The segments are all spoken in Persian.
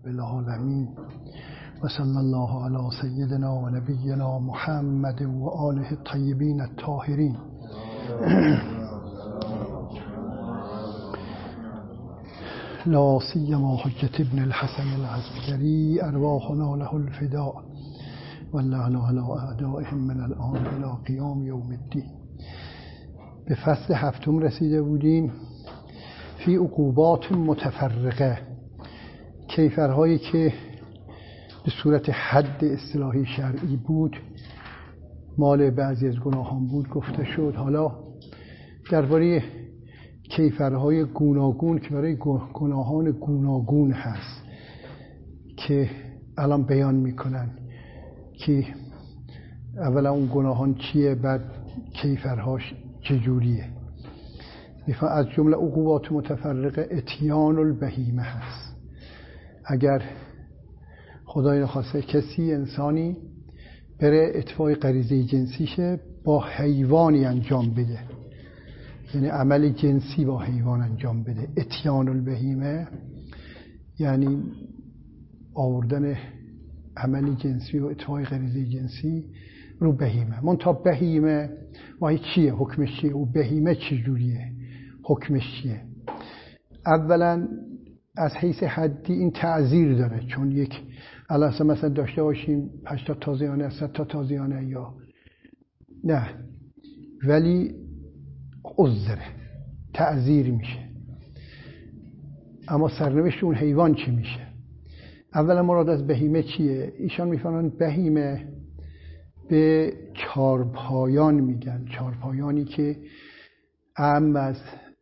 بالعالمین و صلی الله علی سیدنا و نبینا محمد و آله الطیبین الطاهرین. لا سیما حجة ابن الحسن العسکری ارواحنا له الفداء واللعن علی اعدائهم من الآن الى قیام یوم الدین. به فصل هفتم رسیده بودیم. فی عقوبات متفرقه، کیفرهایی که به صورت حد اصطلاحی شرعی بود مال بعضی از گناهان بود گفته شد. حالا درباره کیفرهای گوناگون که برای گناهان گوناگون هست که الان بیان میکنن که اولا اون گناهان چیه، بعد کیفرهاش چجوریه. از جمله عقوبات متفرقه اتیان البهیمه هست. اگر خدای نخواسته کسی انسانی بره اتفاق غریزه جنسیشه با حیوانی انجام بده، یعنی عمل جنسی با حیوان انجام بده، اتیان البهیمه یعنی آوردن عمل جنسی و اتفاق غریزه جنسی رو بهیمه. منتها بهیمه وای چیه، حکمش چیه، و بهیمه چجوریه، حکمش چیه؟ اولا از حیث حدی این تعزیر داره، چون یک علاوه مثلا داشته باشیم 80 تازیانه 100 تا تازیانه یا نه، ولی عذره تعزیر میشه. اما سرنوشت اون حیوان چی میشه؟ اولا مراد از بهیمه چیه؟ ایشان میفهمن بهیمه به چارپایان میگن، چارپایانی که اعم از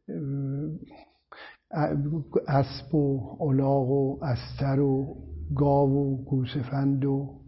اسب و الاغ و استر و گاو و گوسفند و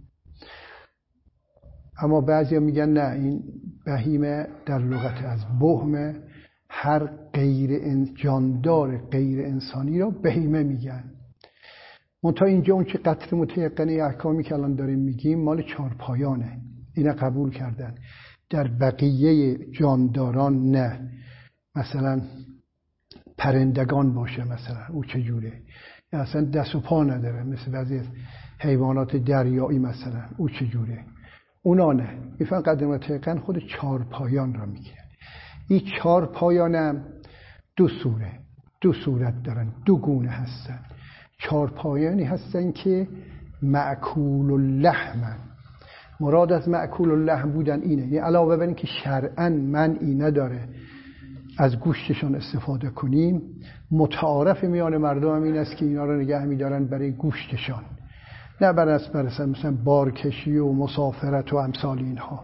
اما بعضی میگن نه، این بهیمه در لغت از بهمه، هر غیر جاندار غیر انسانی را بهیمه میگن. منتها اینجا اون چه قطر متیقنه احکامی که الان داریم میگیم مال چارپایانه، اینا قبول کردن. در بقیه جانداران نه. مثلا پرندگان باشه، مثلا او چجوره، یا اصلا دست و پا نداره مثل بعضی از حیوانات دریایی، مثلا او چجوره، اونا نه. میفهمن قدر متیقن خود چارپایان را میگیرن. این چارپایانم دو صورت دارن، دو گونه هستن. چارپایانی هستن که مأکول اللحمن. مراد از مأکول اللحم بودن اینه، یعنی علاوه بر این که شرعاً منعی نداره از گوشتشان استفاده کنیم، متعارف میان مردم هم این است که اینا رو نگه میدارن برای گوشتشان، نه برای مثلا بارکشی و مسافرت و امثال اینها.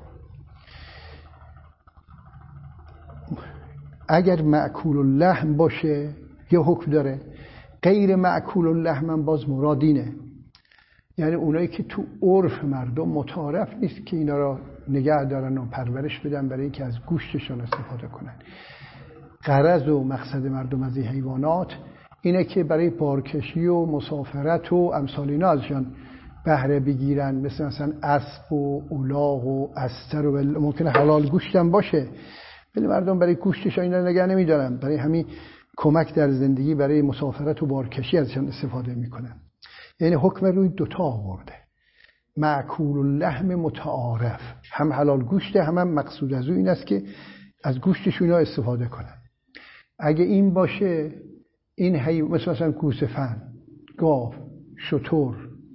اگر مأکول اللحم باشه یه حکم داره، غیر مأکول اللحم هم باز مرادینه، یعنی اونایی که تو عرف مردم متعارف نیست که اینا را نگه دارن و پرورش بدن برای اینکه از گوشتشان استفاده کنن. غرض و مقصد مردم از این حیوانات اینه که برای بارکشی و مسافرت و امثال اینا ازشان بهره بگیرن، مثلا اسب و الاغ و استر و ممکنه حلال گوشت هم باشه، ولی مردم برای گوشتشان اینا نگه نمیدارن، برای همین کمک در زندگی برای مسافرت و بارکشی ازشان استفاده میکنن. یعنی حکم روی دوتا آورده، مأکول اللحم متعارف، هم حلال گوشته، هم مقصود از این است که از گوشتش اینا استفاده کنن. اگه این باشه، این مثلا گوسفند، گاو، شتر،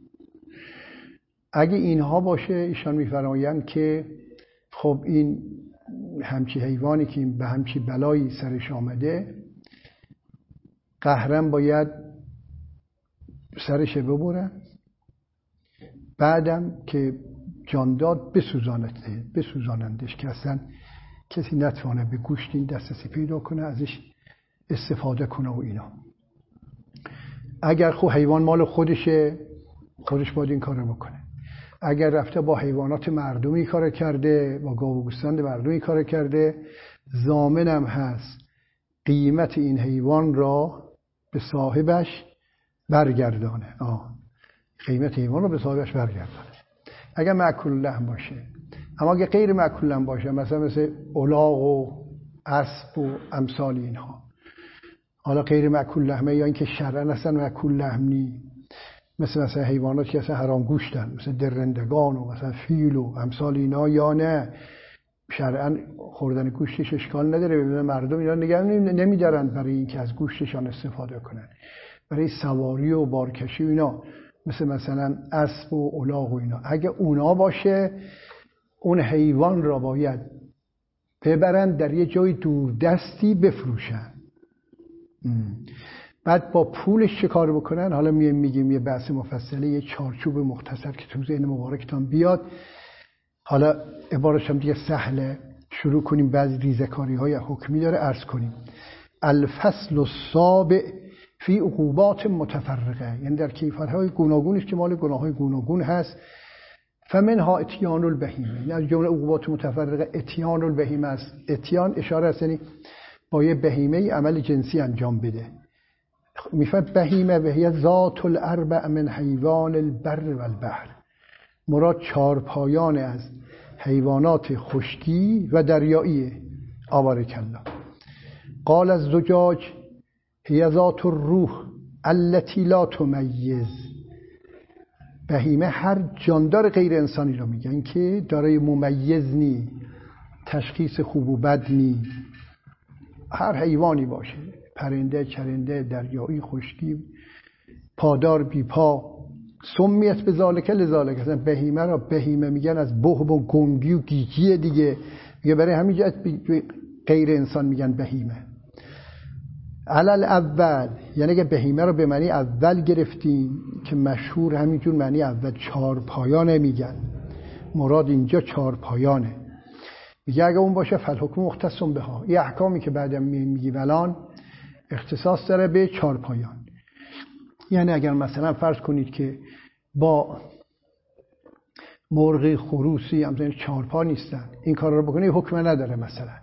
اگه اینها باشه ایشان میفرمایند که خب این همچی حیوانی که به همچی بلایی سرش آمده قهرن باید سرش ببرن، بعدم که جان داد بسوزانندش که اصلا کسی نتوانه به گوشت این دسترسی پیدا کنه ازش استفاده کنه و اینا. اگر خب حیوان مال خودشه، خودش باید این کارو بکنه. اگر رفته با حیوانات مردمی کار کرده، با گاو و گوسفند مردمی کار کرده، ضامنم هست قیمت این حیوان را به صاحبش برگردانه. قیمت حیوان رو به صاحبش برگردانه اگر مأکول لحم باشه. اما اگه غیر مأکول لحم باشه، مثل الاغ و اسب و امثال اینها، حالا غیر مأکول لحمه یا اینکه شرعاً اصلا مأکول لحم نی، مثل حیوانات که اصلا حرام گوشتن، مثل درندگان و مثلا فیل و امثال اینا، یا نه شرعاً خوردن گوشتش اشکال نداره. ببینن مردم اینا نگه نمیدارن برای اینکه از گوشتشان استفاده کنن، برای سواری و بارکشی و اینا، مثلا اسب و الاغ و اینا. اگه اونا باشه اون حیوان را باید ببرن در یه جای دوردستی بفروشن، بعد با پولش چه کار بکنن. حالا میگیم یه بحث مفصله، یه چارچوب مختصر که تو ذهن مبارکتان بیاد. حالا عبارش هم دیگه سهله، شروع کنیم بعضی ریزکاری های حکمی داره عرض کنیم. الفصل السابع فی عقوبات متفرقه، یعنی در کیفرهای گوناگونی که مال گناههای گوناگون هست. فمنها اتیان البهیمه، یعنی از جمله عقوبات متفرقه اتیان البهیمه است. اتیان اشاره است یعنی با یه بهیمه عمل جنسی انجام بده. میفرد بهیمه و هی ذات الاربع من حیوان البر و البحر، مراد چارپایان از حیوانات خشکی و دریایی. آبارک الله. قال الزجاج هی ذات الروح التي لا تمیز، بهیمه هر جاندار غیر انسانی رو میگن که دارای ممیز نی، تشخیص خوب و بد نی، هر حیوانی باشه، پرنده، چرنده، دریایی، خشکی، پادار، بی پا. سمیت به ذالک لذالک، اصلا بهیمه را بهیمه میگن از بهم و گنگی و گیجی دیگه برای همین جهت غیر انسان میگن بهیمه. علل اول، یعنی که بهیمه رو به معنی اول گرفتیم که مشهور همینجور معنی اول چارپایانه میگن، مراد اینجا چارپایانه. میگه اگه اون باشه فالحکم مختص بها، یه احکامی که بعدم میگیم الان اختصاص داره به چارپایان. یعنی اگر مثلا فرض کنید که با مرغ خروسی همزن چارپا نیستن، این کار رو بکنه حکم نداره. مثلا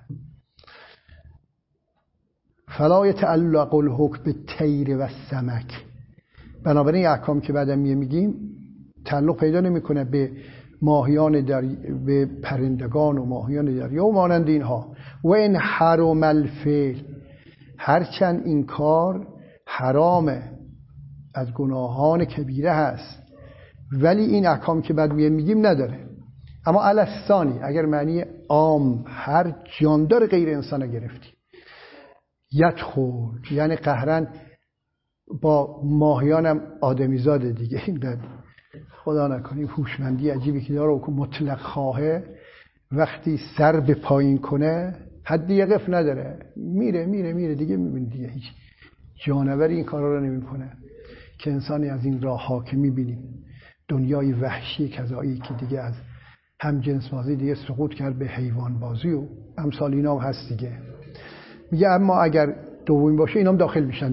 فلا یتعلق الحکم بالطیر و السمک، بنابراین احکام که بعدم میگیم تعلق پیدا نمیکنه به ماهیان به پرندگان و ماهیان دریا و مانند اینها. و این حرام الفعل، هرچند این کار حرامه، از گناهان کبیره هست، ولی این احکام که بعد میگیم نداره. اما الثانی، اگر معنی عام هر جاندار غیر انسان گرفتی، یدخل یعنی قهرن با ماهیانم آدمیزاده دیگه، این خدا نکنه هوشمندی عجیبی که داره و مطلق خواهه، وقتی سر به پایین کنه حد یقف نداره، میره دیگه. میبینی دیگه هیچ جانوری این کارا رو نمیکنه که انسانی از این راه ها که میبینیم دنیای وحشی کذایی که دیگه از هم جنس بازی دیگه سقوط کرد به حیوان بازی و امثال اینا هم هست دیگه. میگه اما اگر دومی باشه اینام داخل میشن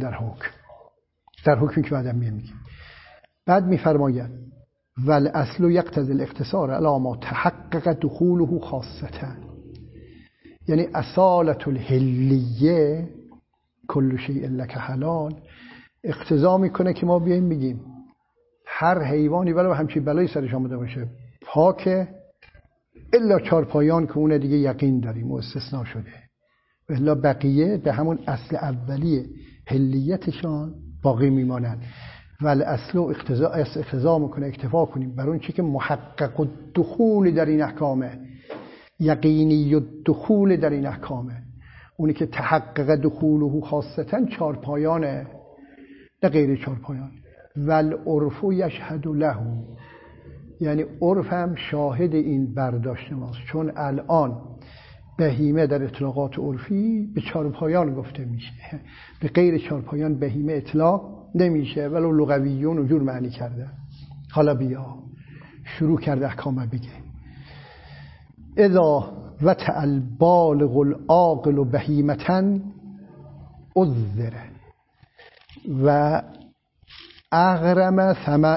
در حکمی که بعدم میگیم. بعد میفرماید والاصل یقتضی الاقتصار علی ما تحقق دخوله خاصتا، یعنی اصالت الحلیه کل شیء لک حلال اقتضا میکنه که ما بیایم بگیم هر حیوانی ولو همچین بلایی سرش آمده باشه پاکه، الا چارپایان که اون دیگه یقین داریم و استثناء شده، الا بقیه به همون اصل اولیه حلیتشان باقی میمانند. ولی اصل اقتضا میکنه اکتفا کنیم بر اون چی که محقق الدخول در این احکامه، یقینی الدخول در این احکامه، اونی که تحقق دخوله خاصتا چارپایانه نه غیر چارپایان. والعرف یشهد له، یعنی عرف هم شاهد این برداشت ماست، چون الان بهیمه در اطلاقات عرفی به چارپایان گفته میشه، به غیر چارپایان بهیمه اطلاق نمیشه، ولو لغویون اونجور معنی کرده. حالا بیا شروع کرده احکام بگه. اذا وطع البالغ العاقل بهیمة عذر و اغرم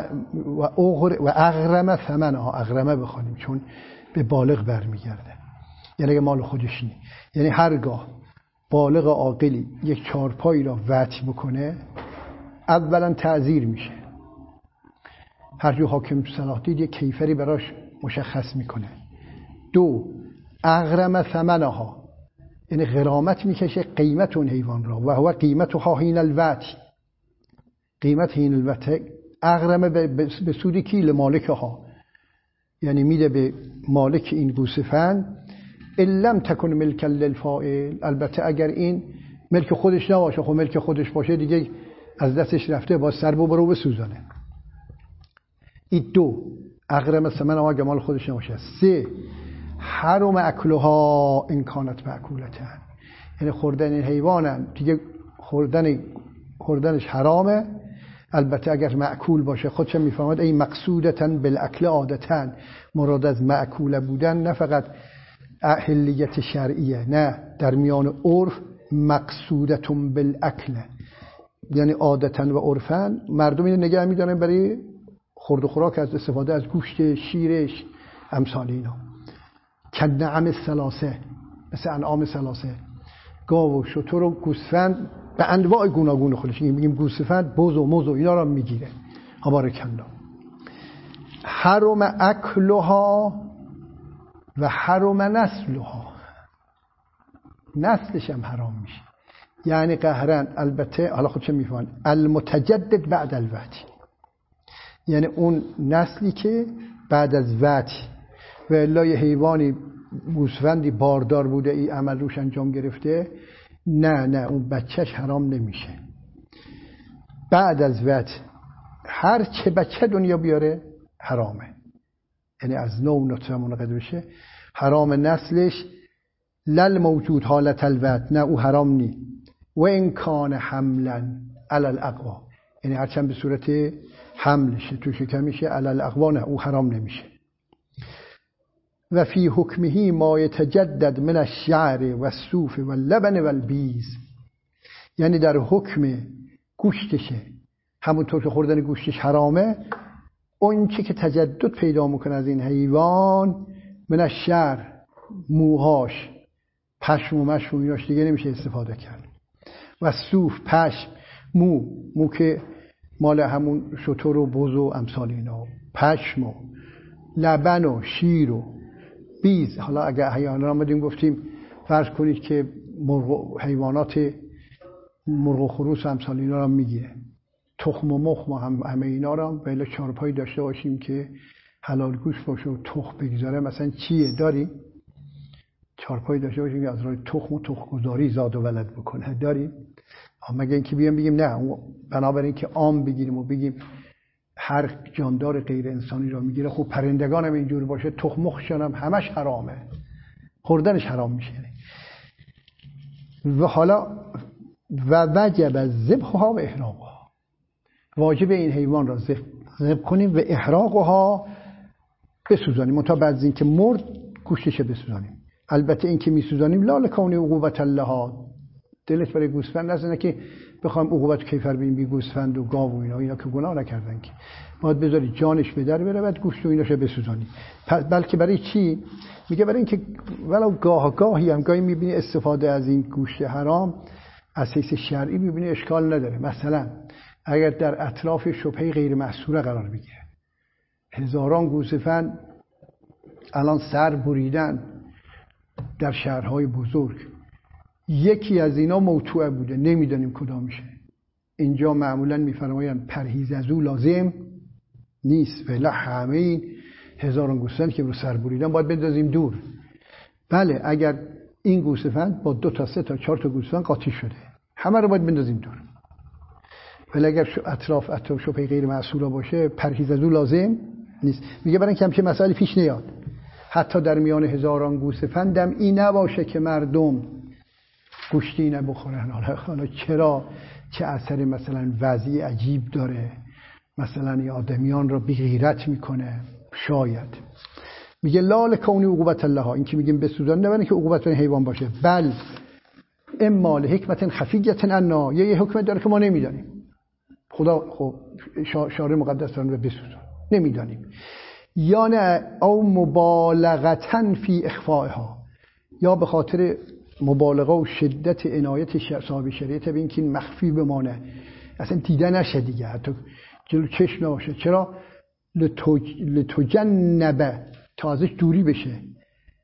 ثمنها، اغرمه بخوانیم چون به بالغ برمیگرده، یعنی اگه مال خودش نیست، یعنی هرگاه بالغ عاقلی یک چارپایی را وطع بکنه اولا تعزیر میشه، هر جو حاکم صلاح دید یک کیفری براش مشخص میکنه. دو، اغرم ثمنها، یعنی غرامت میکشه قیمت اون حیوان را، و هو قیمتها حین الوطع، قیمت حین الوطع اغرمه به سود کی؟ لمالک ها، یعنی میده به مالک این گوسفند. ان لم تکن ملکا للفاعل، البته اگر این ملک خودش نباشه، خب ملک خودش باشه دیگه از دستش رفته، با سر برو بسوزانه. این 2 اغرم ثمن اگر مال خودش نباشه. 3 حرم اکلها ان کانت مأکولتن، یعنی خوردن این حیوانن دیگه خوردنش حرامه، البته اگر مأکول باشه. خودش میفهمد این مقصودتن بالاکل عادتن، مراد از مأکول بودن نه فقط اهلیت شرعیه، نه در میان عرف مقصودتون بالاکل، یعنی عادتن و عرفن مردم اینو نگه میدارن برای خورد و خوراک، از استفاده از گوشت شیرش امثال اینا. کنعم الثلاثه، مثل انعام ثلاثه، گاو و شتر و گوسفند به انواع گوناگون خودش، میگیم گوسفند بز و مز و اینا را میگیره. بارک الله. حرم اکلها و حرم نسلها، نسلش هم حرام میشه، یعنی قهرن. البته حالا خودش میفهمن المتجدد بعد الوعد، یعنی اون نسلی که بعد از وعد و الا یه حیوانی گوسفندی باردار بوده ای عمل روش انجام گرفته، نه اون بچهش حرام نمیشه. بعد از وعد هر چه بچه دنیا بیاره حرامه، یعنی از نوع نطفه منقطع بشه حرام. نسلش لل موجود حالت الوعد، نه او حرام نی. و ان کان حملا علی الاقوا، یعنی هرچند به صورت حملشه تو شکمشه، علی الاقوا نه او حرام نمیشه. و فی حکمه ما یتجدد من الشعر و الصوف و اللبن و البیز، یعنی در حکم گوشتشه، همونطور که خوردن گوشتش حرامه، اون چی که تجدد پیدا میکنه از این حیوان، من الشعر، موهاش، پشم و مشم و ایناش دیگه نمیشه استفاده کرد. و صوف، پشم، مو که مال همون شتر و بز و امثال اینا، پشم و لبن و شیر و بیز. حالا اگر احیانا آمدیم گفتیم فرض کنید که حیوانات مرغ و خروس و امثال اینا را میگیره، تخم و مخم و همه اینا را بله چارپایی داشته باشیم که حلال گوشت باشه و تخم بگذاره. مثلا چیه داریم؟ چارپایی داشته باشیم که از راه تخم و تخم‌گذاری زاد و ولد بکنه، داریم؟ مگه اینکه بگیم نه، بنابراین که عام بگیریم و بگیم هر جاندار غیر انسانی را میگیره. خب پرندگان هم اینجور باشه، تخم مخشان هم همش حرامه، خوردنش حرام میشه. و حالا و وجب ذبحها و احراقها، واجب این حیوان را ذبح کنیم و احراقها بسوزانیم، منتها بعد از اینکه مرد گوشتش بسوزانیم. البته این که میسوزانیم لا لکون عقوبت لها، دلت برای گوسفند نزنه که بخوام عقوبت کیفر ببین بی گوسفند و گاو و اینا که گناه نکردن، که باید بذاری جانش به در بره بعد گوشت و ایناشو بسوزانی. بلکه برای چی میگه؟ برای اینکه ولو گاهی هم گاهی میبینی استفاده از این گوشت حرام از حیث شرعی میبینی اشکال نداره. مثلا اگر در اطراف شبهه غیر محصوره قرار بگیره، هزاران گوسفند الان سر بریدن در شهرهای بزرگ، یکی از اینا موتوعه بوده، نمیدانیم کدام میشه. اینجا معمولا میفرمایند پرهیز از او لازم نیست، ولی همه این هزاران گوسفند که رو سر بریدن باید بندازیم دور. بله اگر این گوسفند با 2 تا 3 تا 4 تا گوسفند قاطی شده، همه رو باید بندازیم دور. ولی اگر اطراف شبهه غیر معصوره باشه پرهیز از او لازم نیست. میگه برای اینکه همچین مسائلی پیش نیاد، حتی در میان هزاران گوسفندم این نباشه که مردم گوشتی نبخورن. حالا چرا؟ چه اثر مثلا وضعی عجیب داره، مثلا این آدمیان را بی غیرت میکنه، شاید. میگه لا لکون عقوبت لها، این که میگیم بسوزان نه که عقوبت این حیوان باشه، بل اما لحکمت خفیت عنا، یه حکمت داره که ما نمیدانیم. خدا خب شارع مقدس دارن و بسوزان نمیدانیم، یا نه او مبالغتن فی اخفائها، یا به خاطر مبالغه و شدت عنایت صاحب شریعت به اینکه این مخفی بمانه، اصلا دیده نشه دیگه، حتی جلو چشم نباشه. چرا؟ لتجنبه، تا ازش دوری بشه.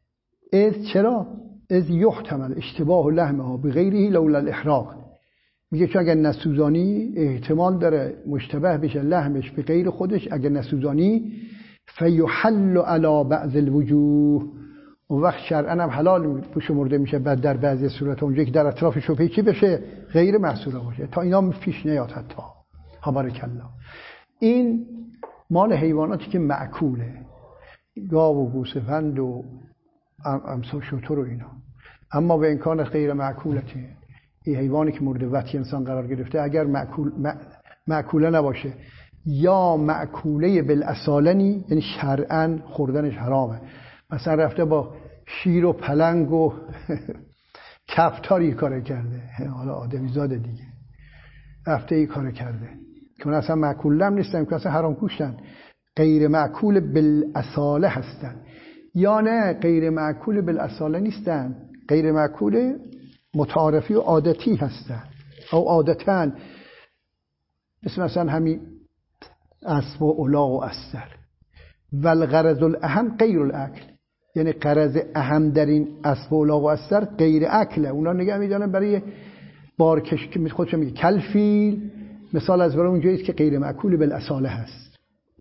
چرا؟ از یحتمل اشتباه لحمها بغیره لولا الاحراق، میگه چون اگر نسوزانی احتمال داره مشتبه بشه لحمش به غیر خودش، اگر نسوزانی فیحل علی بعض الوجوه، اون وقت شرعاً هم حلال شمرده میشه بعد در بعضی صورت اونجا که در اطراف شبهه چی بشه غیر محصوره باشه، تا اینا پیش نیاد حتی. بارک الله. این مال حیواناتی که معکوله، گاو و گوسفند و امثال شتر و اینا. اما به امکان غیر معکولته، این حیوانی که مورد وطی انسان قرار گرفته اگر معکوله نباشه یا معکوله بالاصالنی، یعنی شرعاً خوردنش حرامه، مثلا رفته با شیر و پلنگ و کفتاری کار کرده، حالا آدمی زاده دیگه رفته ای کار کرده که اون اصلا معکول هم نیستن، که اصلا حرام گوشتن، غیر معکول بالاصاله هستن. یا نه غیر معکول بالاصاله نیستن، غیر معکول متعارفی و عادتی هستن او عادتاً، مثلا همین اسب و الاغ و استر. والغرض الاهم غیر الاکل، یعنی غرض اهم در این اسب و الاغ و استر غیر اکله، اونا نگه میدارن برای بارکش که خودش میگه کلفیل، مثال از برای اونجاییست که غیر معکول بالاصاله هست.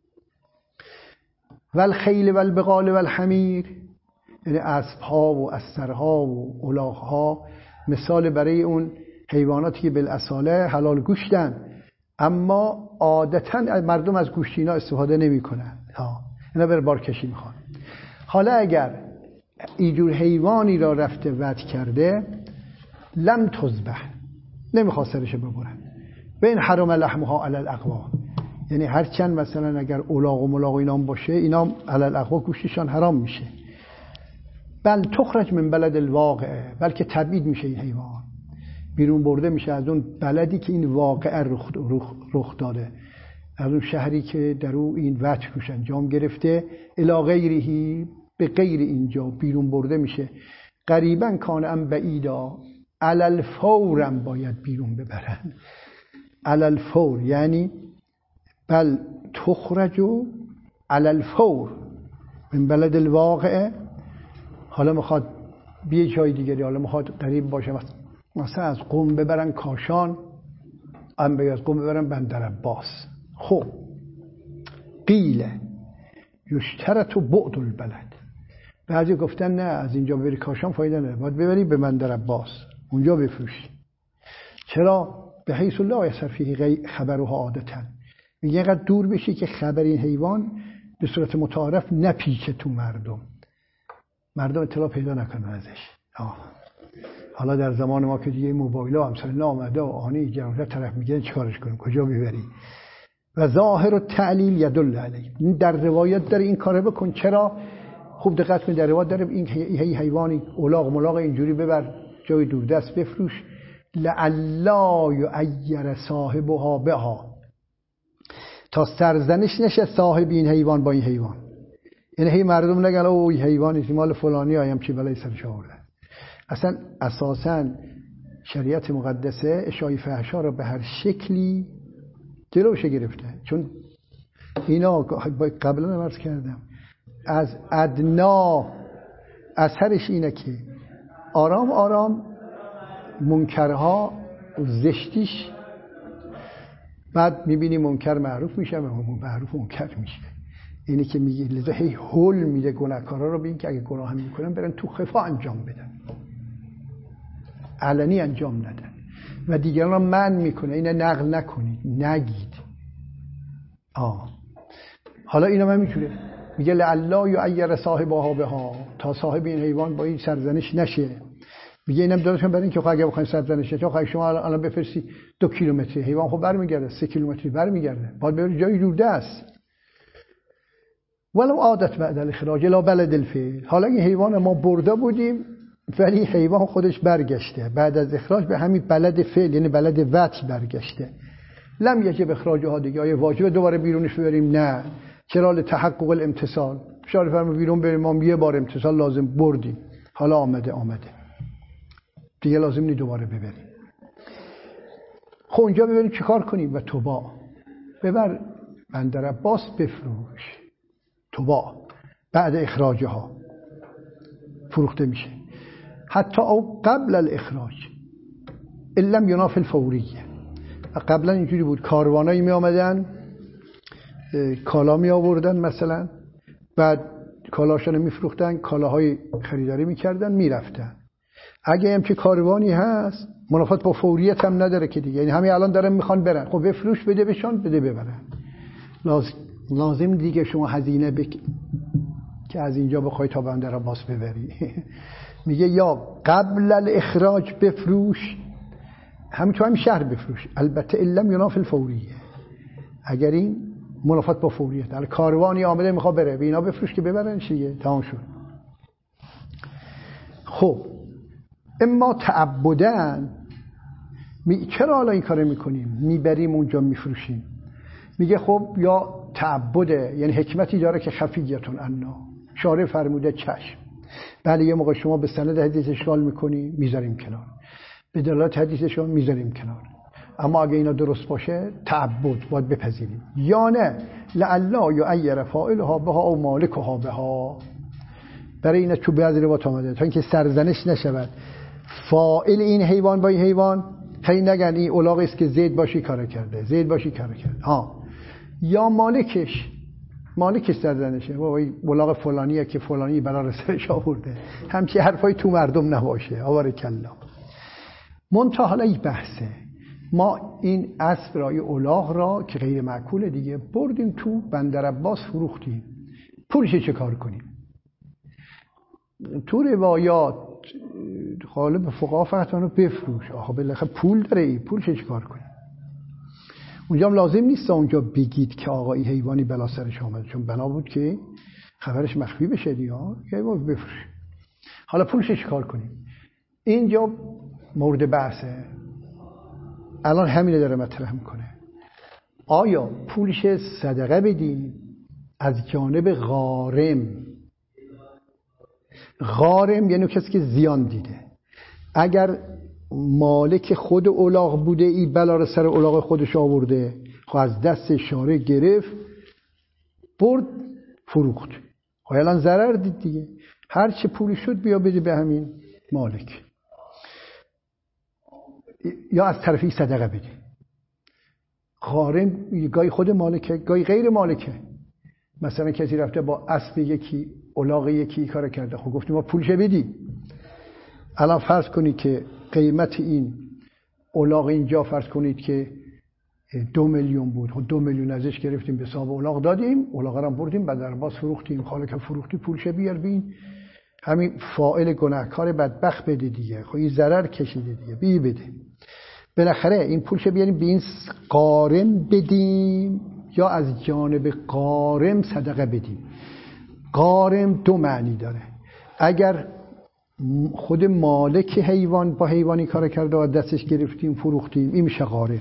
والخیل والبغال والحمیر، یعنی اسب‌ها و استرها و الاغ‌ها مثال برای اون حیواناتی که بالاصاله حلال گوشتن، اما عادتاً مردم از گوشت اینا استفاده نمی‌کنن، اینا بر بارکشی میخوان. حالا اگر اینجور حیوانی را رفته وطی کرده لم تذبح، نمیخواد سرش ببرن، بین حرم لحمها علی الاقوا، یعنی هرچند مثلا اگر الاغ و ملاغ اینا باشه اینا علی الاقوا گوشتشان حرام میشه. بل تخرج من بلد الواقع، بلکه تبعید میشه این حیوان، بیرون برده میشه از اون بلدی که این واقعه رخ داده، از اون شهری که در اون این وطی روش انجام گرفته، الی غیرهی، به غیر اینجا بیرون برده میشه. قریبا کان ام بعیدا، علی الفور باید بیرون ببرن، علی الفور، یعنی بل تخرج علی الفور من بلد الواقع. حالا میخواد بیه جای دیگری، حالا میخواد قریب باشه، مثلا از قم ببرن کاشان، ام از قم ببرن بندر عباس. خب قیل یشترط بعد البلد، بعضی گفتن نه از اینجا ببری کاشان فایده نداره، باید ببری به بندر عباس اونجا بفروشی. چرا؟ به حیث لا یصر فیه خبرها عادتا، میگه اینقدر دور بشی که خبر این حیوان به صورت متعارف نپیچه تو مردم اطلاع پیدا نکنن ازش. حالا در زمان ما که دیگه موبایل ها همسال آمده و آنی جنوزه طرف میگه چیکارش کنیم، کجا ببری؟ و ظاهر التعلیل یدل علیه، این در روایت داره این کارو بکن. چرا؟ خوب دقت کن، در روایت داره این حیوانی الاغ ملاغ اینجوری ببر جای دوردست بفروش، لعلا یعیر صاحبها بها، تا سرزنش نشه صاحب این حیوان با این حیوان، یعنی هی مردم نگن او حیوانی مال فلانی هایم چی بلای سرش آورده. اصلا اساساً شریعت مقدسه اشاعه فحشا را به هر شکلی جلوش گرفته، چون اینا قبلا عرض کردم از ادنا اثرش اینه که آرام آرام منکرها و زشتیش، بعد میبینی منکر معروف میشه و معروف منکر میشه. اینی که میگه لذا هی هول میده گناهکارا رو، ببین که اگه گناه هم میکنن برن تو خفا انجام بدن، علنی انجام ندن و دیگران رو منع میکنه، اینه نقل نکنید نگید. حالا اینا من میتونه میگه لعلا یعیر صاحبها بها، تا صاحب این حیوان با این سرزنش نشه. میگه اینم داداشم برای این که اگه بخواید سرزنش شه، خب شما الان بفرستی 2 کیلومتر حیوان خب برمیگرده 3 کیلومتری برمیگرده، باید بری جای دوره است. ولو عادت بعد الاخراج الى بلد الفعل، حالا این حیوان ما برده بودیم ولی حیوان خودش برگشته بعد از اخراج به همین بلد فعل، یعنی بلد وطی برگشته، لم یجب اخراجها، دیگه آیا واجبه دوباره بیرونش ببریم؟ نه. چرا؟ لتحقق الامتصال، اشاره فرمو بیرون بریم، ما یه بار امتصال لازم بردیم، حالا آمده دیگه لازم نی دوباره ببریم. خب اونجا ببریم چیکار کنیم؟ و توبا، ببر بندر عباس بفروش، توبا بعد اخراجها فروخته میشه. حتی او قبل الاخراج ان لم یناف الفوریه، قبلا اینجوری بود، کاروانایی می آمدن کالا می آوردن مثلا، بعد کالاشون می فروختن، کالاهای خریداری می کردن می رفتن. اگه هم که کاروانی هست منافات با فوریت هم نداره که دیگه، یعنی همین الان دارن میخوان برن، خب بفروش بده بشان بده ببرن. لازم دیگه شما هزینه که از اینجا بخوای تا بندر عباس ببری. میگه یا قبل الاخراج بفروش، همین تو همین شهر بفروش، البته الا یناف الفوریه، اگر این منافات با فوریت، حالا کاروانی آمده میخواد بره به اینا بفروش که ببرن دیگه، تمام شد. خب اما تعبدن، چرا حالا این کارو میکنیم؟ میبریم اونجا میفروشیم. میگه خب یا تعبده، یعنی حکمتی داره که خفیتون عنا، شارع فرموده چشم، بله یه موقع شما به سند حدیث اشکال میکنی میذاریم کنار، به دلالت حدیث شما میذاریم کنار، اما اگه اینا درست باشه تعبد باید بپذیریم. یا نه لعلا یعیر فاعلها بها او مالکها بها، برای اینا تو بعضی روایات آمده تا اینکه سرزنش نشود فاعل این حیوان با این حیوان، خیلی نگن این الاغی است که زید باشی کار کرده، زید باشی کار کرده، یا مالکش سرزنشه، بابا این الاغ فلانیه که فلانی بلا سرش آورده، همچی حرفای تو مردم نباشه. آبارکالله. منتها حالا این بحثه، ما این اسب را، این الاغ را که غیر معقول دیگه بردیم تو بندر عباس فروختیم، پولش چه کار کنیم؟ تو روایات غالب فقها فتوانو بفروش، آخه بالاخره پول داره، این پولش چه کار کنیم؟ اونجا هم لازم نیست اونجا بگید که آقا این حیوانی بلا سرش آمده، چون بنا بود که خبرش مخفی بشه دیگه، حیوان بفروش. حالا پولش چه کار کنیم؟ اینجا مورد بحثه، الان همینه داره مطرح میکنه. آیا پولش صدقه بدیم از جانب غارم؟ غارم یعنی کسی که زیان دیده. اگر مالک خود الاغ بوده، این بلا رو سر الاغ خودش آورده، خب از دست شارع گرفت برد فروخت، خب الان ضرر دید دیگه، هر چه پولی شد بیا بده به همین مالک. یا از طرفی صدقه بده. غارم گاهی خود مالکه گاهی غیر مالکه، مثلا کسی رفته با اسب یکی الاغ یکی کار کرده، خب گفتیم ما پولش بدی. الان فرض کنید که قیمت این الاغ اینجا فرض کنید که 2 میلیون بود، خب 2 میلیون ازش گرفتیم به حساب الاغ دادیم، الاغ رو بردیم بندر عباس فروختیم، حالا که فروختی پولش بیار بین، همین فاعل گناهکار بدبخت بده دیگه، خب این ضرر کشیده دیگه، بی بده. بالاخره این پولش بیاریم به این غارم بدیم یا از جانب غارم صدقه بدیم. غارم دو معنی داره، اگر خود مالک حیوان با حیوانی کار کرده و دستش گرفتیم فروختیم این میشه غارم.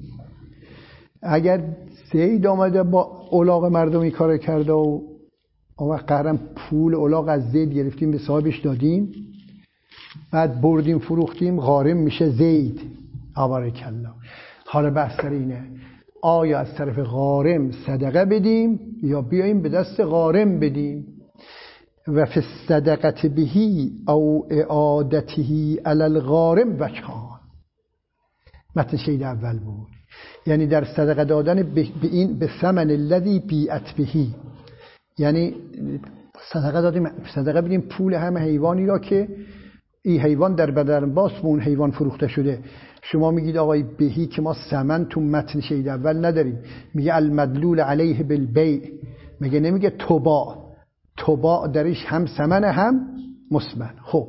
اگر زید آمده با الاغ مردمی کار کرده و قهرم پول الاغ از زید گرفتیم به صاحبش دادیم بعد بردیم فروختیم، غارم میشه زید. آبارکالله. حالا بحث در اینه آیا از طرف غارم صدقه بدیم یا بیاییم به دست غارم بدیم؟ و فی الصدقه بهی او اعادته علی الغارم وجهان. متن شید اول بود، یعنی در صدقه دادن به این به ثمن الذی بیعت بهی، یعنی صدقه دادیم، صدقه بدیم پول همه حیوانی را که این حیوان در بندر عباس به اون حیوان فروخته شده. شما میگید آقای بهی که ما ثمن تو متن شید اول نداریم، میگه المدلول علیه بالبیع، میگه نمیگه توبا درش هم ثمن هم مسمن. خب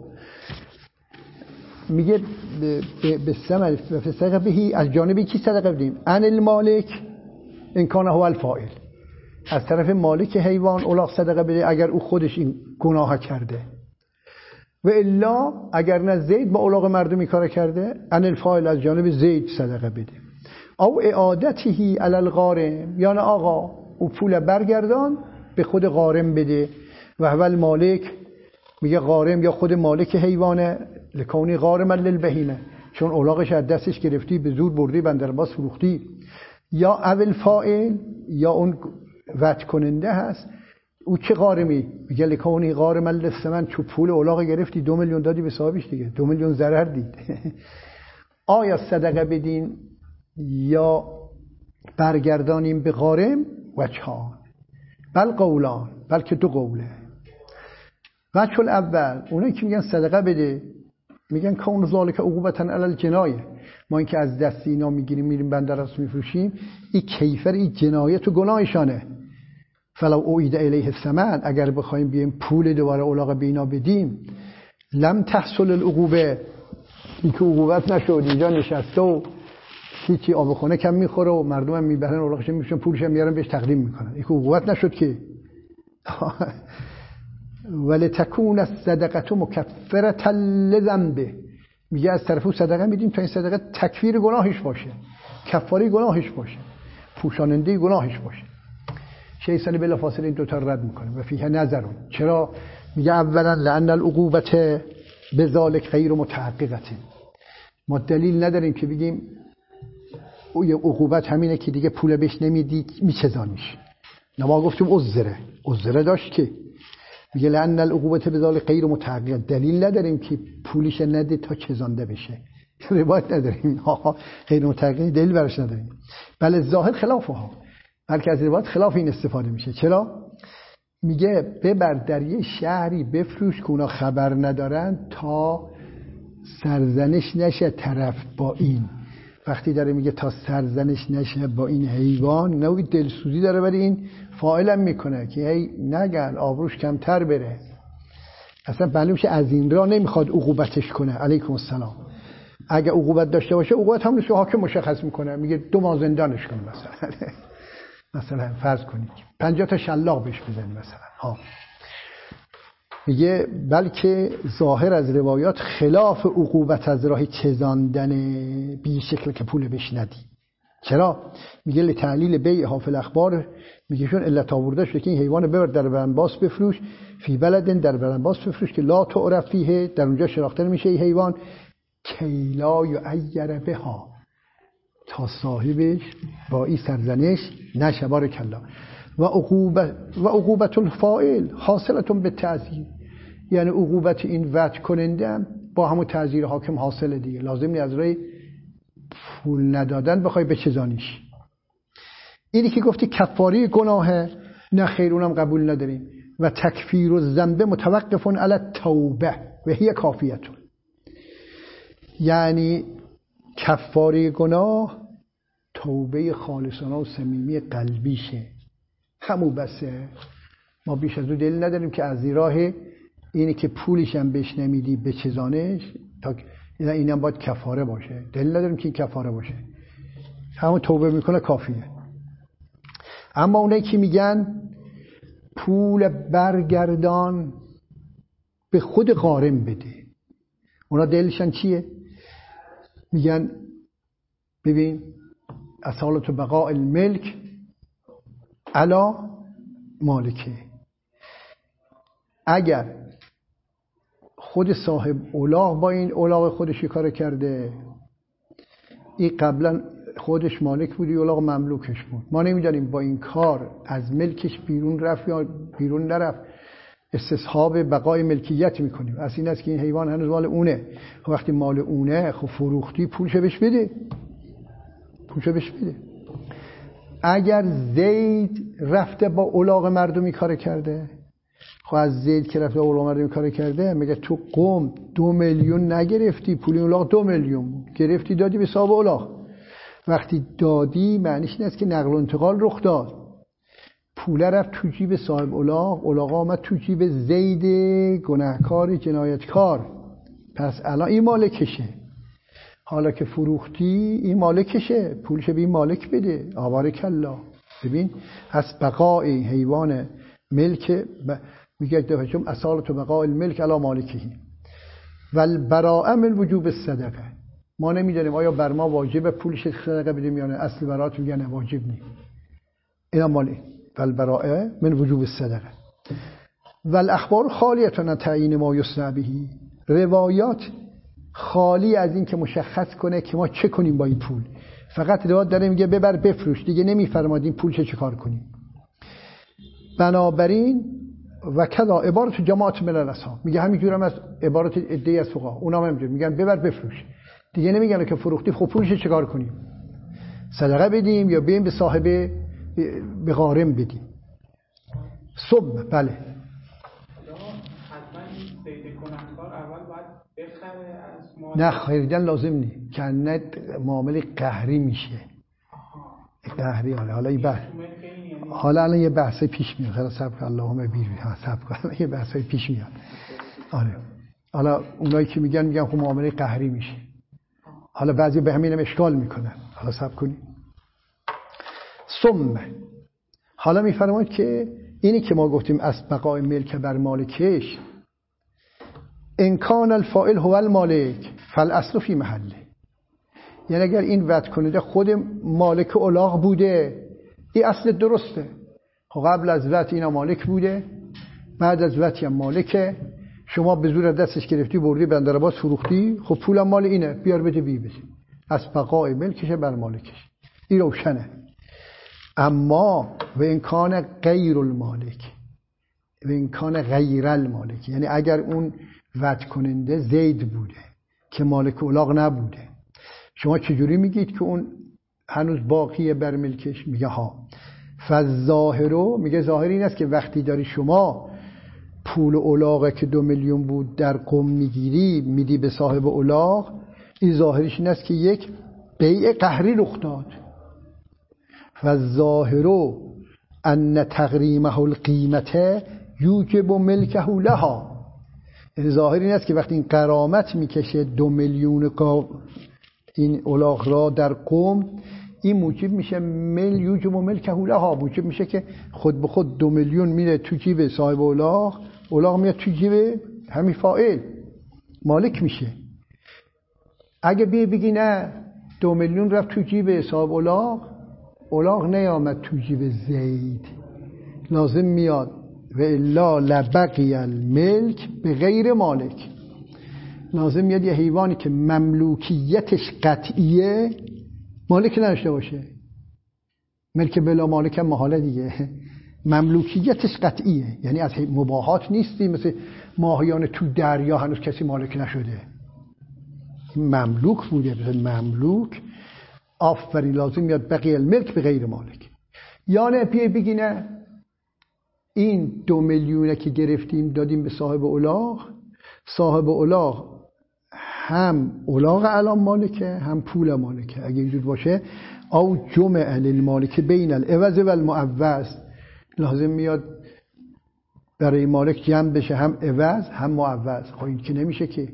میگه به ثمن و فسقه بهی از جانبی کی صدقه بدیم؟ ان المالک ان کان هو الفاعل، از طرف مالک حیوان الاغ صدقه بده اگر او خودش این گناه کرده، و الا اگر نه زید با الاغ مردمی کار کرده ان الفاعل از جانب زید صدقه بده. او اعادته علی الغارم، یعنی آقا او پول برگردان به خود غارم بده. و اول مالک میگه غارم یا خود مالک حیوانه لکونی غارم للبهیمه، چون الاغش از دستش گرفتی به زور بردی بندر عباس فروختی. یا اول فاعل یا اون وعد کننده هست، او چه غارمی؟ میگه لکونی غارم للثمن، چون پول الاغ گرفتی 2 میلیون دادی به صاحبش دیگه، 2 میلیون ضرر دید. آیا صدقه بدین یا برگردانیم به غارم وجهان بل قولان، بلکه دو قوله. وجه الاول اونایی که میگن صدقه بده، میگن کون ذالک عقوبة علی الجنایه، ما این که از دست اینا میگیریم میریم بندرست میفروشیم، این کیفر، این جنایت و گناهشانه. فلو اوعید الیه الثمن، اگر بخوایم بیایم پول دوباره اولاغ بینا بدیم، لم تحصل العقوبه، این که عقوبت نشد، اینجا نشسته و هیچی آب خونه کم میخوره و مردم هم میبرن اولاغش میفروشن، پولش هم میارن بهش تقدیم میکنن، این که عقوبت نشد که. ولتکون الصدقه مکفره لذنبه، میگه از طرف صدقه میدیم تا این صدقه تکفیر گناهش باشه، کفاره گناهش باشه، پوشاننده گناهش باشه. شیخ سالی بلافاصله این دوتا رد میکنه و فیه نظرون. چرا؟ میگه اولا لان العقوبه بذالک غیر متحققه، ما دلیل نداریم که بگیم او یه عقوبت همینه که دیگه پول بهش نمیدی میچزانیش. ما گفتیم عذره داشت که میگه لان العقوبه بذالک غیر متحققه، دلیل نداریم که پولش نده تا چزانده بشه، روایت نداریم، غیر متحققه دلیل براش نداریم. بله ظاهر خلافها، بلکه از روایت خلاف این استفاده میشه. چرا؟ میگه ببر در یه شهری بفروش که اونا خبر ندارن تا سرزنش نشه طرف با این. وقتی داره میگه تا سرزنش نشه با این حیوان، نوعی دلسوزی داره، ولی این فاعلم میکنه که هی نگن آبروش کمتر بره. اصلا معلوم شه از این را نمیخواد عقوبتش کنه. علیکم السلام. اگه عقوبت داشته باشه، عقوبت هم نشه حاکم مشخص میکنه، میگه 2 ماه زندانش کن مثلا فرض کنید 50 تا شلاق بهش بزنی مثلا. میگه بلکه ظاهر از روایات خلاف عقوبت از راه چزاندن بی شکل که پول بهش ندی. چرا؟ میگه لتعلیل بیع فی الاخبار، میگه چون علت آورده شده که این حیوان ببر در برنباس بفروش، فی بلدن در برنباس بفروش که لا تعرف فیه، در اونجا شناخته نمیشه این حیوان، کیلا یعیر بها، تا صاحبش با این سرزنش نشه. بارک الله. و عقوبت الفاعل حاصلة بالتعزیر، یعنی عقوبت این وجه کننده با همون تعزیر حاکم حاصله دیگه، لازم نیست از راه پول ندادن بخوای بچزانیش. اینی که گفتی کفاره گناه، نه خیر، اونم قبول نداریم. و تکفیر الذنب متوقف علی التوبه و هی کافیتون، یعنی کفاره گناه توبه خالصانه و صمیمی قلبیشه، همون بسه. ما بیش از اون دلیل نداریم که از راه اینی که پولش هم بهش نمیدی به چزانش تا اینم باید کفاره باشه، دلیل نداریم که این کفاره باشه، همون توبه میکنه کافیه. اما اونایی که میگن پول برگردان به خود غارم بده، اونا دلیلشن چیه؟ میگن ببین اصالت بقاء الملک علی مالکه، اگر خود صاحب اولاغ با این اولاغ خودش کار کرده، این قبلا خودش مالک بود، اولاغ مملوکش بود، ما نمیدانیم با این کار از ملکش بیرون رفت یا بیرون نرفت، استصحاب بقای ملکیت میکنیم. از این است که این حیوان هنوز مال اونه. وقتی مال اونه، خب فروختی، پولش بهش بده، پولش بهش بده. اگر زید رفته با اولاغ مردمی کار کرده، خب از زید که رفته با اولاغ مردمی کار کرده، میگه تو قم 2 میلیون نگرفتی، پول اولاغ 2 میلیون گرفتی دادی به صاحب اولاغ. وقتی دادی معنیش این است که نقل و انتقال رخ داد، پول رفت تو جیب صاحب اولاغ، اولاغ آمد تو جیب زید گناهکار جنایتکار، پس الان این مالکشه. حالا که فروختی این مالکشه، پولش به این مالک بده. بارک الله. ببین از بقای حیوان ملک میگه دفعه اصالت بقاء الملک علی مالکه و البراءه من وجوب الصدقه. ما نمیدونیم آیا بر ما واجبه پولش صدقه بدیم یا نه، اصل برات میگن واجب نیست، اینا مالی. والبراءه من وجوب الصدقه والاخبار خالیه عن تعیین ما یصنع به، روایات خالی از این که مشخص کنه که ما چه کنیم با این پول. فقط روایت داره میگه ببر بفروش، دیگه نمیفرماد این پول چه کار کنیم. بنابراین و کذا عبارت جماعت من الاصحاب، میگه همینجوری هم از عبارت عده از فقها، اونا هم همینجوری میگن ببر بفروش، دیگه نمیگن که فروختی خب پولش چه کار کنیم. صدقه بدیم یا بیایم به صاحب به غارم بدیم. ثم بله حتما زید کنندکار اول باید بخره از مال. نه خریدن لازم نیست، کنت معامله قهری میشه. قهری حالا این بحث حالا الان یه بحثی پیش میاد. خلاص صبر کن اللهم بیر صبر کن یه بحثی پیش میاد. آره حالا اونایی که میگن خب معامله قهری میشه. حالا بعضی به همینم اشکال میکنن. حالا صبر کنید. ثم حالا میفرماید که اینی که ما گفتیم از بقای ملک بر مالکش، ان کان الفاعل هو المالک فالاصل فی محله. یعنی اگر این وعد کننده خود مالک الاغ بوده، این اصل درسته. خب قبل از وعد اینا مالک بوده، بعد از وعد هم مالکه، شما به زور دستش گرفتی بردی بندرآباد فروختی، خب پولم مال اینه، بیار بده بده. از بقای ملکش بر مالکش، این روشنه. اما و این کان غیر المالک و این کان غیر المالک، یعنی اگر اون وعد کننده زید بوده که مالک الاغ نبوده، شما چجوری میگید که اون هنوز باقیه بر ملکش؟ میگه ها فالظاهر، میگه ظاهر این است که وقتی داری شما پول الاغه که 2 میلیون بود در قم میگیری میدی به صاحب الاغ، این ظاهرش این است که یک بیع قهری رخ داد. فالظاهر ان تغریمه القیمت یوجب ملکه لها. یعنی ظاهر این است که وقتی این غرامت میکشه 2 میلیون این الاغ را در قم، این موجب میشه یوجب ملکه لها، موجب میشه که خود به خود 2 میلیون میره تو جیب صاحب الاغ، الاغ میاد تو جیب همین فاعل، مالک میشه. اگه بگی نه 2 میلیون رفت تو جیب صاحب الاغ، الاغ نیامد تو جیب زید، لازم میاد و الا لبقی الملک به غیر مالک. لازم میاد یه حیوانی که مملوکیتش قطعیه مالک نداشته باشه. ملک بلا مالک هم محاله دیگه. مملوکیتش قطعیه، یعنی از مباحات نیستی، مثل ماهیان تو دریا هنوز کسی مالک نشده، مملوک بوده. مثل مملوک آفرین، لازم میاد بقیه الملک به غیر مالک. یا نه بگی نه این 2 میلیونه که گرفتیم دادیم به صاحب الاغ، صاحب الاغ هم الاغ الان مالکه هم پول مالکه. اگه اینجور باشه او جمع للمالک بین العوض و المعوض، لازم میاد برای مالک جمع بشه هم عوض هم معوض. خب این که نمیشه که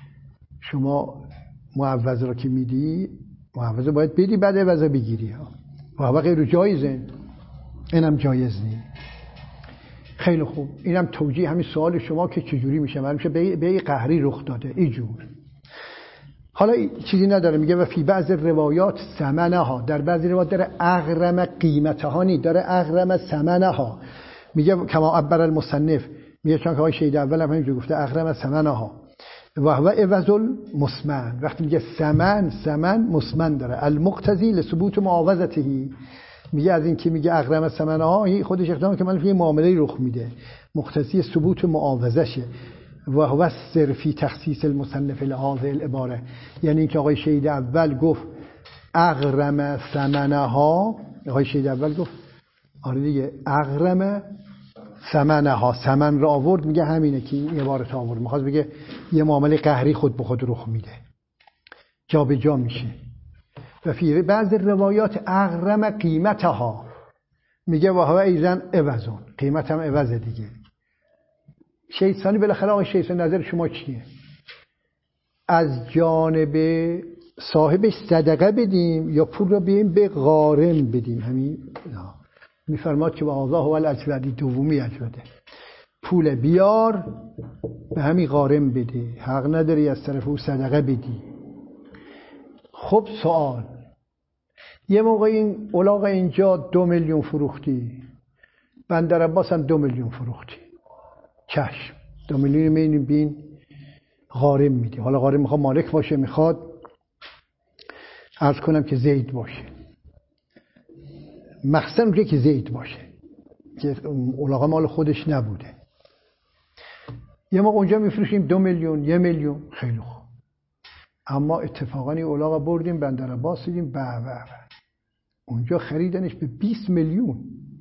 شما معوض را که میدی معوض باید بدی بعد عوض بگیری ها، و غیر جایزه، اینم جایز نیست. خیلی خوب، اینم توجیه همین سوال شما که چجوری میشه معلوم شه به قهری رخ داده اینجور. حالا چیزی نداره، میگه و فی بعض روایات ثمنها، در بعضی روایات داره اغرم قیمتها نی، داره اغرم ثمنها. میگه کما عبر المصنف، میگه چون که آقای شهید اول هم همینجور گفته اغرم ثمنها و هو عوض المسمن. وقتی میگه ثمن مسمن داره، المقتضی لثبوت معاوضته. میگه از این که میگه اغرم ثمنها خودش اقدام که من یه معامله رخ میده، مقتضی ثبوت معاوضشه. و هو صرفی تخصیص المصنف لهذه العباره، یعنی اینکه آقای شهید اول گفت اغرم ثمنها، آقای شهید اول گفت آره دیگه اغرم ثمنها، ثمن را آورد، میگه همینه که این عبارت آورد، میخواد بگه یه معامله قهری خود به خود رخ میده، جا به جا میشه. و فی بعض روایات اغرم قیمتها، میگه و هو ایزن عوضون، قیمت هم عوضه دیگه. شهید ثانی بالاخره آقای شهید ثانی نظر شما چیه؟ از جانب صاحبش صدقه بدیم یا پول را بیایم به غارم بدیم؟ همین میفرماد که با الله و الاجودی دومی اجوده، پول بیار به همین غارم بده، حق نداری از طرف او صدقه بدی. خب سوال، یه موقع این الاغ اینجا 2 میلیون فروختی، بندر عباس هم 2 میلیون فروختی، چشم 2 میلیون می‌بینیم بین غارم میدی. حالا غارم میخواد مالک باشه، میخواد عرض کنم که زید باشه، مخصوصا اونجایی که زید باشه که الاغ مال خودش نبوده. یه موقع اونجا میفروشیم 2 میلیون 1 میلیون، خیلی خوب، اما اتفاقا این الاغ بردیم بندر عباس دیدیم به اونجا خریدنش به 20 میلیون.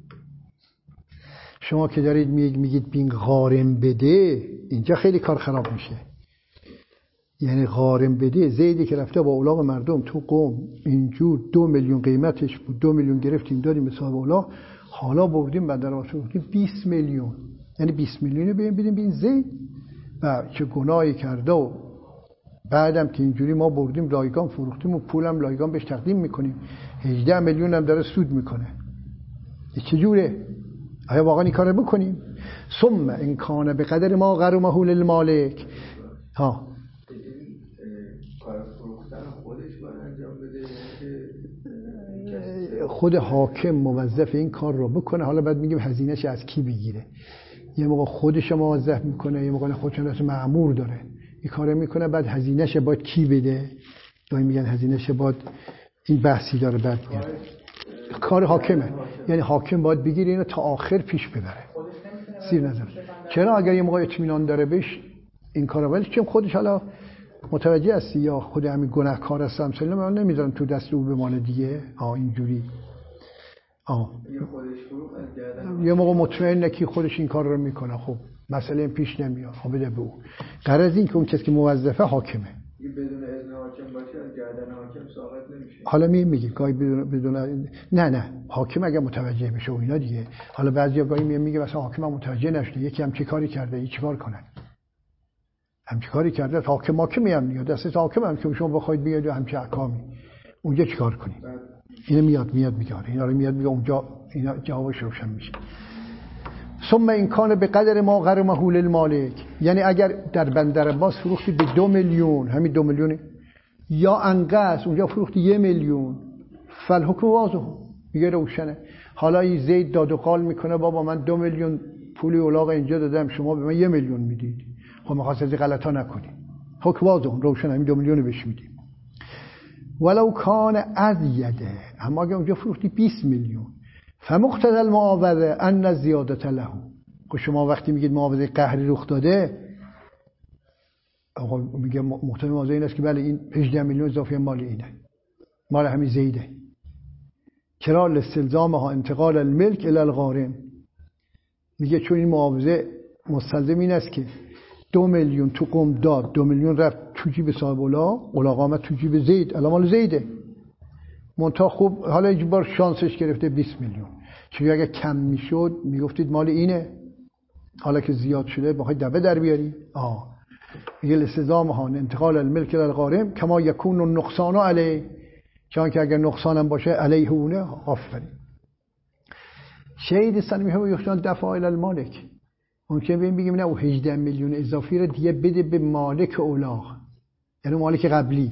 شما که دارید میگید بین غارم بده، اینجا خیلی کار خراب میشه. یعنی غارم بده، زیدی که رفته با اولاغ مردم تو قوم اینجور 2 میلیون قیمتش بود، 2 میلیون گرفتیم دادیم به صاحب اولاغ، حالا بردیم بندر عباس بردیم 20 میلیون. یعنی 20 میلیون بدیم به این زید و چه گناهی کرده. و بعدم که اینجوری ما بردیم رایگان فروختیم و پولم رایگان بهش تقدیم میکنیم، 18 میلیون هم داره سود میکنه. این چجوره؟ آیا واقعا این کار رو بکنیم؟ ثم ان کان بقدر ما غرمه للمالک. ها کار فروختن خودش باید انجام بده، خود حاکم موظف این کار رو بکنه. حالا بعد میگیم هزینه‌اش از کی بگیره. یه موقع خودش موظف میکنه، یه موقع خودش از مأمور داره این کارو میکنه، بعد هزینه‌اش باید کی بده؟ یا میگن هزینه‌اش باید، این بحثی داره. بعد میگن کار حاکمه، یعنی حاکم باید بگیره اینو تا آخر پیش ببره، زیر نظر. چرا اگر یه موقع اطمینان داره بهش این کارو، ولی چون خودش حالا متوجه هستی یا خود همین گناهکار هستم سلام من نمیذارم تو دست او بمانه دیگه. اینجوری یه موقع مطمئنه که خودش این کار رو میکنه، خب مسئله پیش نمیاد، خب بده به او. غرض این که اون کسی که موظفه حاکمه، بدون اذن حاکم باشه از گردن حاکم ساقط نمیشه. حالا میگه گاهی بدون نه حاکم اگه متوجه بشه و اینا دیگه. حالا بعضیا گاهی میگه مثلا حاکم متوجه نشده، یکی هم چه کاری کرده، این چیکار کنه، همچی کاری کرده، حاکم میام یا دست حاکم هم که شما بخواید بیاید همچی احکامی اونجا چیکار کنید؟ اینو میاد میگه اینا رو میگه اونجا، اینا جوابش روشن میشه. ثم این کان به قدر ما غرمه للمالک، یعنی اگر در بندر عباس فروختی به 2 میلیون، همین 2 میلیون یا انقص اونجا فروختی 1 میلیون، فالحکم واضح، میگه روشنه. حالا این زید داد و قال میکنه بابا من 2 میلیون پولی اولاغ اینجا دادم، شما به من 1 میلیون میدید، خب می‌خواست از غلطا نکنی، حکم واضح روشن، همین 2 میلیون بهش میدیم. ولو کان ازیده، اما اگه اونجا فروختی 20 میلیون، فمقتضی المعاوضه ان زیادت له. خب شما وقتی میگید معاوضه قهری رخ داده، آقا میگه مقتضی المعاوضه این است که بله این 18 میلیون اضافه مال اینه، مال همین زیده. چرا؟ لاستلزامها انتقال الملک الی الغارم. میگه چون این معاوضه مستلزم این است که 2 میلیون تو قوم داد، 2 میلیون رفت تو جیب صاحب اولاغ آمد تو جیب زید، الان مال زیده. منتها خوب حالا یه بار شانسش گرفته 20 میلیون، چون اگه کم میشد میگفتید مال اینه، حالا که زیاد شده بخواید دبه در بیاری. میگه الاستلزامها انتقال الملک الی الغارم کما یکون النقصان علیه، چون که اگر نقصانم باشه علیه اونه. آفرین. شهید سلمی ها یختان دفع الی المالک، ممکنه بگیم نه او 18 میلیون اضافی رو دیگه بده به مالک اولاغ، یعنی مالک قبلی.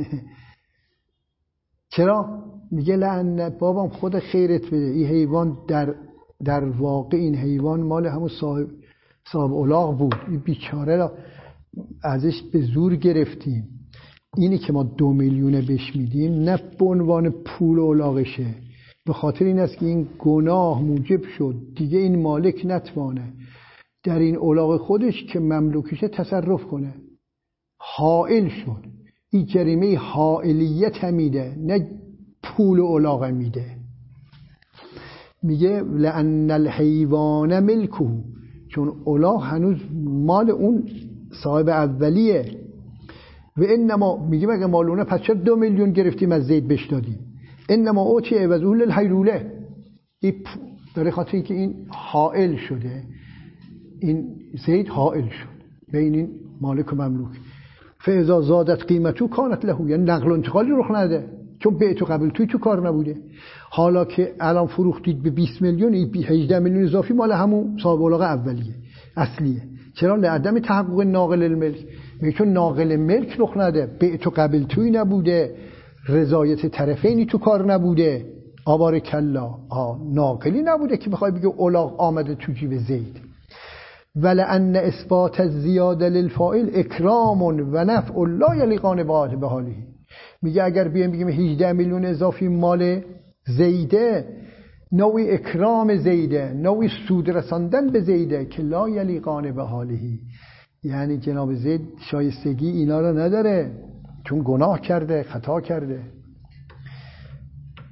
چرا؟ میگه لعن بابام خود خیرت بده، این حیوان در واقع این حیوان مال همون صاحب اولاغ بود، این بیچاره را ازش به زور گرفتیم. اینی که ما 2 میلیون بهش میدیم نه به عنوان پول اولاغشه، به خاطر این است که این گناه موجب شد دیگه این مالک نتوانه در این اولاغ خودش که مملوکشه تصرف کنه، حائل شد. این جریمه حائلیت میده، نه پول اولاغ میده. میگه لأن الحیوان ملکه، چون اولاغ هنوز مال اون صاحب اولیه. و انما میگه اگه مالونه پس چرا 2 میلیون گرفتیم از زید بهش دادیم؟ انما اوتی عوض اول الحیلوله، این برای خاطر اینکه این حائل شده، این زید حائل شد بین این مالک و مملوک. فاذا زادت قیمتو کانت له، یعنی نقل و انتقالی رخ نده، چون بیع و قبول تو کار نبوده. حالا که الان فروختید به 20 میلیون، این 18 میلیون اضافی مال همون صاحب اولاغ اولیه اصلیه. چرا؟ لعدم تحقق ناقل الملک، میگه چون ناقل ملک رخ نده، بیع و قبول توی نبوده، رضایت طرفینی تو کار نبوده، آبارک الله، ناقلی نبوده که بخوای بگه اولاغ آمده تو جیب زید. ولأن اثبات الزیاده للفاعل اکرام و نفع لا یلیقان به حاله. میگه اگر بگیم 18 میلیون اضافی مال زیده، نوعی اکرام زیده، نوعی سود رساندن به زیده که لا یلیقان به حاله، یعنی جناب زید شایستگی اینا رو نداره، چون گناه کرده، خطا کرده.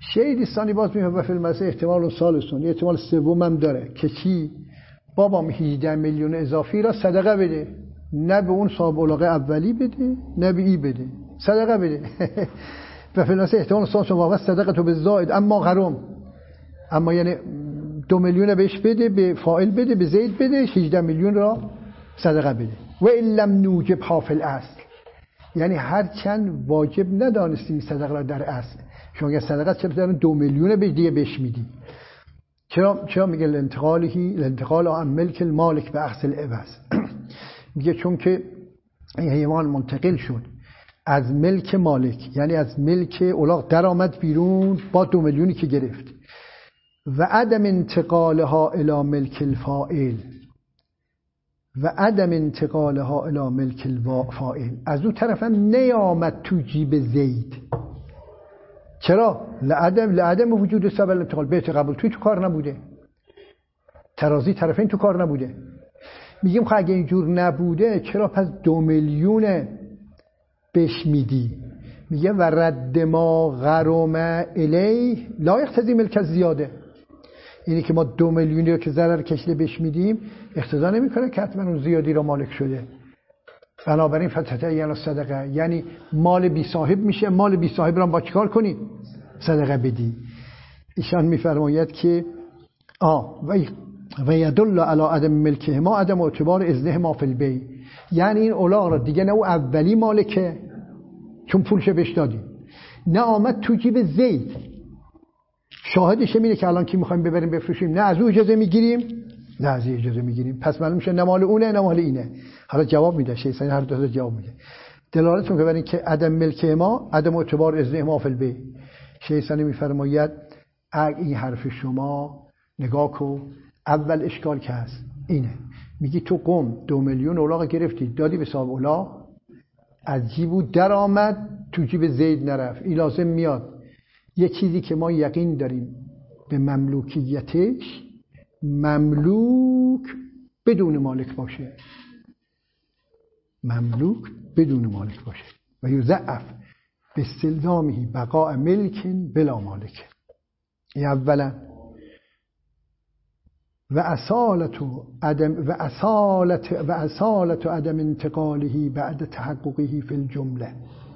دوستانی باز میگم و فی المسیح احتمال سالسون، احتمال سوم هم داره که چی؟ بابام 18 میلیون اضافی را صدقه بده، نه به اون صاحب علاقه اولی بده نه به ای بده، صدقه بده. و فی المسیح احتمال سالسون واقعا صدقه تو به زائد اما غرام، اما یعنی 2 میلیون بهش بده، به فاعل بده، به زید بده، 18 میلیون را صدقه بده. و ان لم نوجب حافل اصل، یعنی هرچند واجب ندانستیم صدقه را در اصل، شما اگه صدقه چرا دارن 2 میلیون به دیگه بهش میدی؟ چرا میگه الانتقال عن ملک المالک به اصل العوض؟ میگه چون که این حیوان منتقل شد از ملک مالک، یعنی از ملک الاغ در آمد بیرون با 2 میلیونی که گرفت. و عدم انتقالها الی ملک الفاعل، و عدم انتقالها الی ملک الفاعل، از اون طرف هم نیامد تو جیب زید. چرا؟ لعدم وجود سبب الانتقال. بیت قبول تو کار نبوده، ترازی طرفین تو کار نبوده. میگیم خب اگه اینجور نبوده چرا پس 2 میلیون بهش میدی؟ میگه و رد ما غرم الیه لا یقتضی ملک زیاده. اینی که ما 2 میلیونی رو که ضرر کشیده بهش میدیم اقتضا نمیکنه که حتما اون زیادی رو مالک شده. بنابراین فتتعین صدقه، یعنی مال بی صاحب میشه، مال بی صاحب رو با چیکار کنی؟ صدقه بدی. ایشان میفرماید که و یدل علی عدم ملکه ما عدم اعتبار اذنه ما فی البیع، یعنی این الاغ را دیگه نه او اولی مالکه چون پولش بهش دادی، نه آمد تو جیب زید. شاهدش اینه که الان کی میخوایم ببریم بفروشیم، نه از او اجازه میگیریم نه از این اجازه میگیریم، پس معلوم میشه نه مال اونه نه مال اینه. حالا جواب میده شیخ هر دو تا جواب میده. دلالت میکنه بر این که عدم ملکه ما عدم اعتبار اذن ما فی البیع. شیخ میفرماید این حرف شما نگاه کو، اول اشکال که هست اینه، میگی تو قم 2 میلیون الاغ گرفتی دادی به صاحب الاغ، از جیبو در آمد تو جیب زید نرفت. این لازم میاد یه چیزی که ما یقین داریم به مملوکیتش، مملوک بدون مالک باشه، مملوک بدون مالک باشه. و یضعف به استلزامه بقاء ملک بلا مالک. این اولا. و اصالت عدم انتقاله بعد تحققه فی الجمله،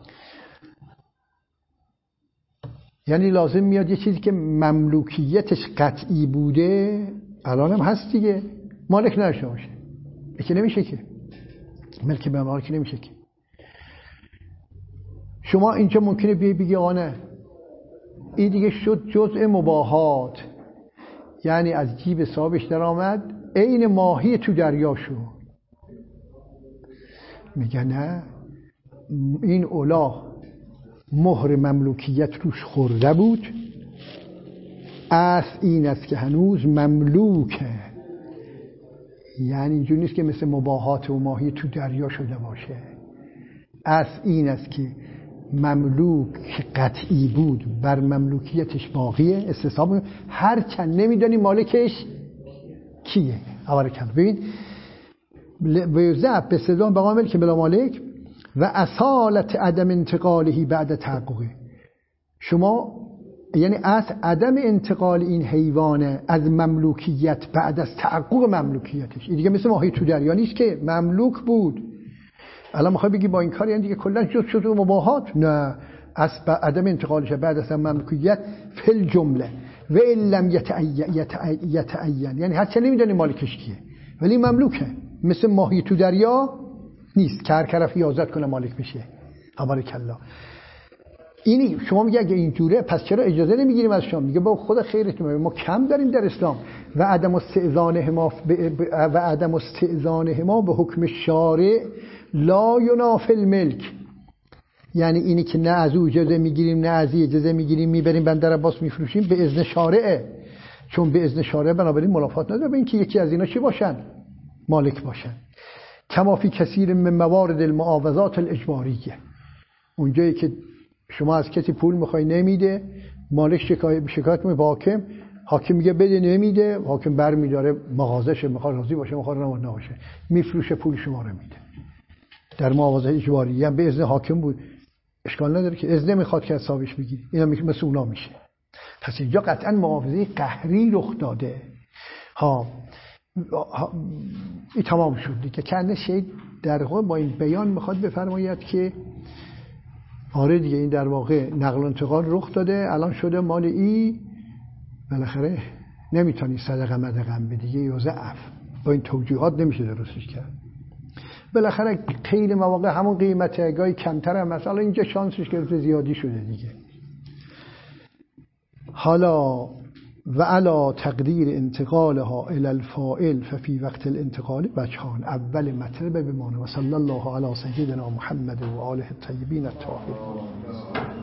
یعنی لازم میاد یه چیزی که مملوکیتش قطعی بوده الان هم هست دیگه مالک نشه باشه. که نمیشه که ملک به مالک نمیشه که. شما اینجا ممکنه بگی آقا نه این دیگه شد جزء مباحات، یعنی از جیب صاحبش در آمد عین ماهی تو دریا شد. میگه نه، این الاغ مهر مملوکیت روش خورده بود، اصل این است که هنوز مملوکه، یعنی اینجور نیست که مثل مباحات و ماهی تو دریا شده باشه. اصل این است که مملوک قطعی بود، بر مملوکیتش باقیه، استصحاب هر چند نمیدانی مالکش کیه. بارکالله. ببین ویضعف به استلزام بقاء ملک بلا مالک و اصالت عدم انتقاله بعد تحققه. شما یعنی اصل عدم انتقال این حیوان از مملوکیت بعد از تحقق مملوکیتش. این دیگه مثل ماهی تو دریا نیست که مملوک بود. الان میخوای بگی با این کار یعنی دیگه کلا جز شد مباحات؟ نه، اصل عدم انتقالش بعد از مملوکیت فی الجمله و ان لم یتعین، یعنی هرچه نمیدونی مالکش کیه ولی مملوکه، مثل ماهی تو دریا نیست که هر طرف یازد کنه مالک بشه. بارکالله. اینی شما میگه اگه اینجوره پس چرا اجازه نمیگیریم از شما؟ میگه با خدا خیرتون، ما کم داریم در اسلام. و عدم استئذانهما به حکم شارع لا ینافی الملک، یعنی اینی که نه از او اجازه میگیریم نه از این اجازه میگیریم میبریم بندر عباس میفروشیم، به اذن شارعه. چون به اذن شارع بنابراین منافات نداره به اینکه یکی از اینا چی باشن؟ مالک باشن. کما فی کثیر من موارد المعاوضات الاجباریه، اونجایی که شما از کسی پول میخوای نمیده، مالک شکایت میکنه به حاکم، حاکم میگه بده نمیده، حاکم برمیداره مغازه‌ش، میخواد راضی باشه میخواد نباشه میفروشه پول شما رو میده. در معاوضه اجباری هم به اذن حاکم بود، اشکال نداره که اذن میخواد که حسابش بگیری، اینا مثل اونا میشه. پس اینجا قطعا معاوضه قهری رخ داده. این تمام شد دیگه. که شید در واقع با این بیان میخواد بفرماید که آره دیگه این در واقع نقل و انتقال رخ داده، الان شده مال ای، بالاخره نمیتونی صدقه مدقم به دیگه یا ضعف، با این توجیهات نمیشه درستش کرد. بالاخره خیلی مواقع همون قیمته، گاهی کمتر هم مثلا اینجا شانسش گرفته زیادی شده دیگه. حالا و علا تقدیر انتقالها الى الفاعل ففي وقت الانتقال وجهان. اول مطلب بمانه و صلی الله علی سیدنا محمد و آله الطیبین الطاهرین.